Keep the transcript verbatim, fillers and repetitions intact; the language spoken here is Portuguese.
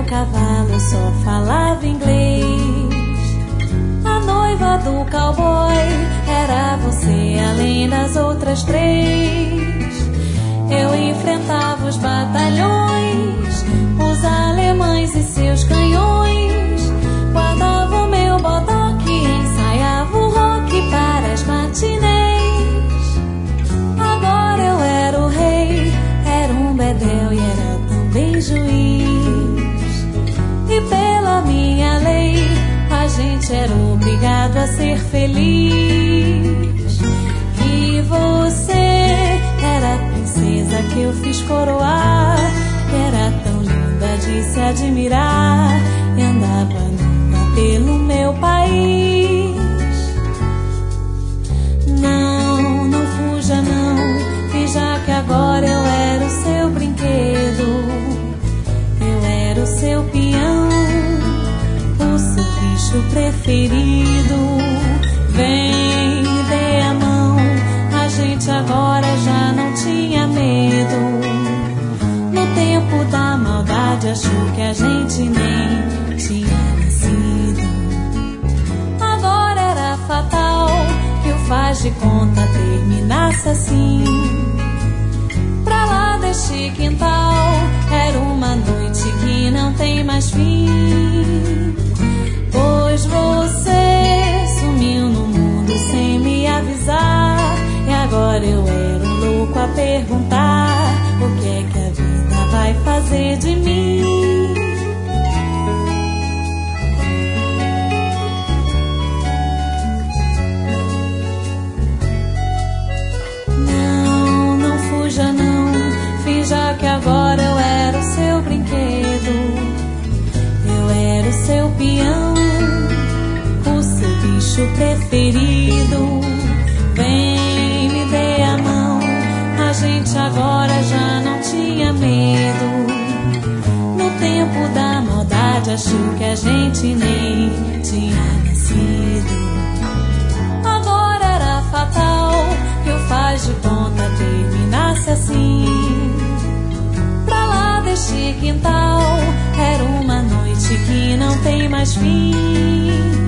cavalo só falava inglês. A noiva do cowboy era você, além das outras três. Eu enfrentava os batalhões, os alemães e seus canhões. Guardava o meu bodoque, ensaiava o rock para as matinês. Agora eu era o rei, era um bedel e era também juiz. E pela minha lei, a gente era obrigado a ser feliz. E você era a princesa que eu fiz coroar, que era tão linda de se admirar, e andava nua pelo meu país. Não, não fuja não, veja que agora eu era o seu brinquedo. Eu era o seu peão, o seu bicho preferido. Vem, me dê a mão, a gente agora já não tinha medo. No tempo da maldade achou que a gente nem tinha nascido. Agora era fatal que o faz de conta terminasse assim. Pra lá deste quintal era uma noite que não tem mais fim. Pois você sumiu no mundo sem me avisar, e agora eu era um louco a perguntar: o que é que a vida vai fazer de mim? Não, não fuja não, finja que agora eu era o seu brinquedo. Eu era o seu peão, o seu bicho preferido. Vem, me dê a mão, a gente agora já não tinha medo. No tempo da maldade achou que a gente nem tinha nascido. Agora era fatal que o faz de conta terminasse assim. Pra lá deste quintal era uma noite que não tem mais fim.